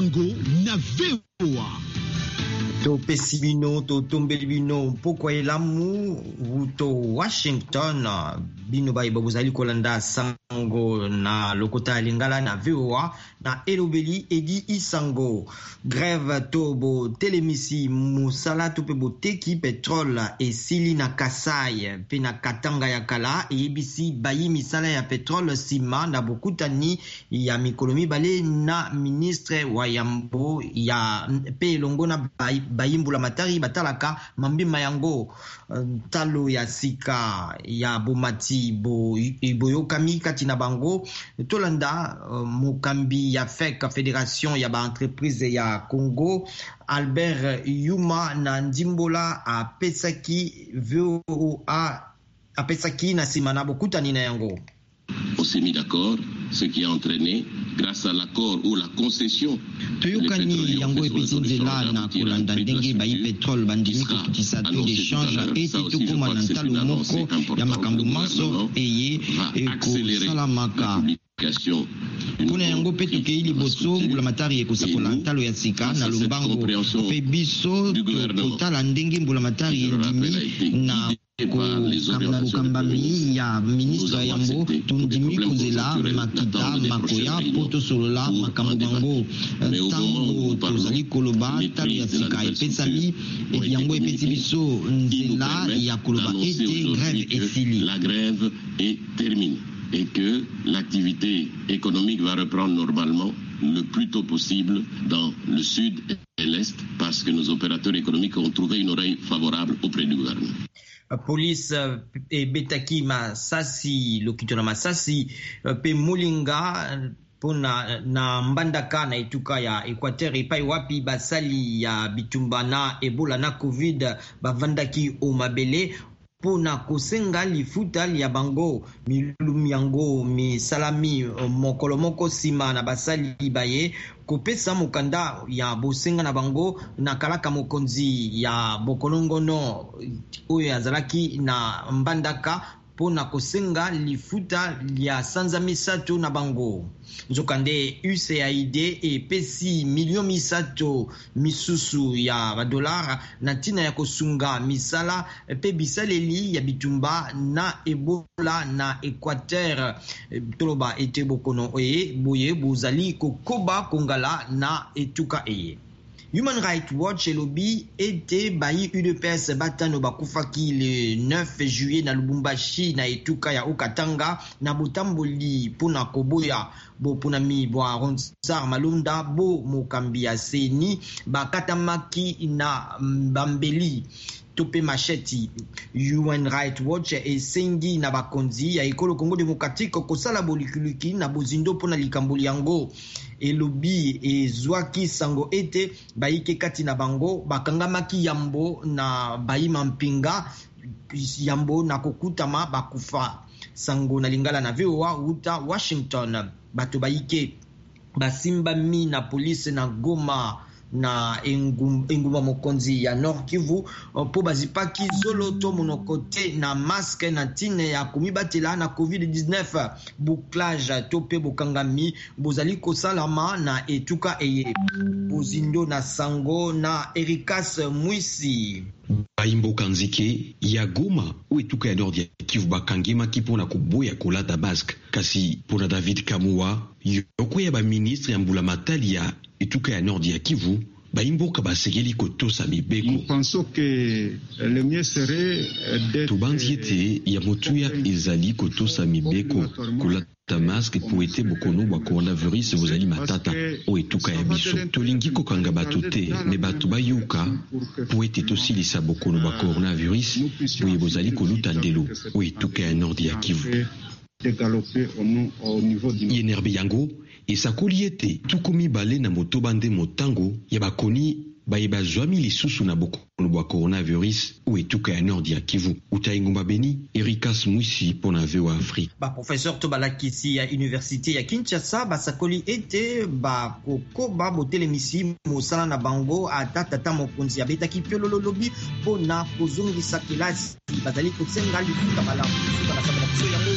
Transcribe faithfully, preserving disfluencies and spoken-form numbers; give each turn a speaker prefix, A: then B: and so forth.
A: Isango na V O A.
B: To pesibino to tombelibino pokwa elamu wuto Washington bino bai babuzali kolanda sango na lokota lingala na V O A na elobeli edi Isango. Grève tobo telemisi musala tope boteki petrol esili na Kasai pe na Katanga ya kala e ebisi bayi misala ya petrol sima na bokutani ya mikolomi bale na ministre wa yambo ya pe longo na bayi bayimbula matari batalaka mambima yango talo ya sika ya bomati bo boyokami kati na bango tolanda uh, mokambi ya F E C Fédération ya ba entreprise ya Congo Albert Yuma na ndimbola a pesaki V O A a pesaki na simana bokutani na yango.
C: On s'est mis d'accord, ce qui a entraîné, grâce à l'accord ou la concession,
B: toyokani yango epetindela na kolanda ndenge bayi petrol bandimi kokutisa taux d'échange ete tokoma na ntalo moko ya makambo maso eye ekosalamaka mpona yango mpe tokei liboso mbula matari ekosakola ntalo ya sika na lombango mpe biso tokotala ndenge mbula matari endimi na kokambami ya ministre yambo tondimi kozela makita makoya po tosolola makambo bango ntango tozali koloba talo ya sika epesami yango epesi biso nzela ya koloba ete grève esili.
C: La grève est terminée et que l'activité économique va reprendre normalement le plus tôt possible dans le sud et l'est parce que nos opérateurs économiques ont trouvé une oreille favorable auprès du gouvernement.
B: Police e betaki masasi lokito na masasi pe mulinga pona na mbandaka na etuka ya Equateur epai wapi basali ya bitumba na Ebola na Covid bavandaki o mabele pona kosenga lifuta ya bango milumi yango misalami mokolo moko sima na basali baye kopesa mokanda ya bosenga na bango na kalaka mokonzi ya bokolongono oyo azalaki na mbandaka pona kosenga lifuta ya sanza misato na bango. Nzokande U S A I D e pesi milio misato misusu ya badolara na tina ya kosunga misala pe bisaleli ya bitumba na Ebola na Equateur. Toloba ete bokono oye boye bozali kokoba kongala na etuka eye. Human Rights Watch elobi ete bayi U D P S batano bakufaki le neuf juillet na Lubumbashi na etuka ya Okatanga na botamboli pona koboya bo pona mi bo Ronsar Malunda bo mokambi ya seni bakatamaki na Mbambeli tope macheti. Human Rights Watch esengi na bakonzi ya ekolo Congo Démocratique kosala bolikuluki na bozindo pona likamboli yango elobi ezwaki sango ete bayike kati na bango bakangamaki yambo na bayima mpinga yambo na kokutama bakufa. Sango na lingala na V O A uta Washington bato bayike basimba mi na polisi na Goma na engumba mokonzi ya Nord Kivu po bazipaki zolo to monokote na masque na tine ya komibatela na covid dix-neuf bouclage to pe bokangami bozali kosalama na etuka eye bozindo na sango na Erikas Mwisi
D: Baimbo Kanzike ya Goma ou etuka ya Nord Kivu bakangema kipona kuboya kolata basque kasi pona David Kamua yoko ya ba ministre ya mbula matali ya etuka ya Nord ya Kivu baimboka basegeli kotosa mibeko.
E: Nous pensons que le mieux serait d'être
D: tubanziete ya motuya ezali kotosa mibeko kolata masque po ete bokono bwa coronavirus bozali matata o etuka ya biso tolingi kokanga bato te me bato bayuka po ete tosilisa bokono bwa coronavirus boye bozali koluta ndelo o etuka ya Nord ya Kivu yenerbe yango esakoli ete tukomi bale na motoba nde motango ya bakoni baye bazwami lisusu na bokono bwa coronavirus o etuka ya Nord ya Kivu. Utaingumba Beni, Erikas Mwisi pona V O A Afrique.
B: Ba professeur tobalakisi ya université ya Kinshasa basakoli ete ba kokoba botelemisi mosala na bango ata tata mokonzi ya betaki piololo lobi pona kozongisa kelasi bazali kosenga lifuta malamu suka na sabala yango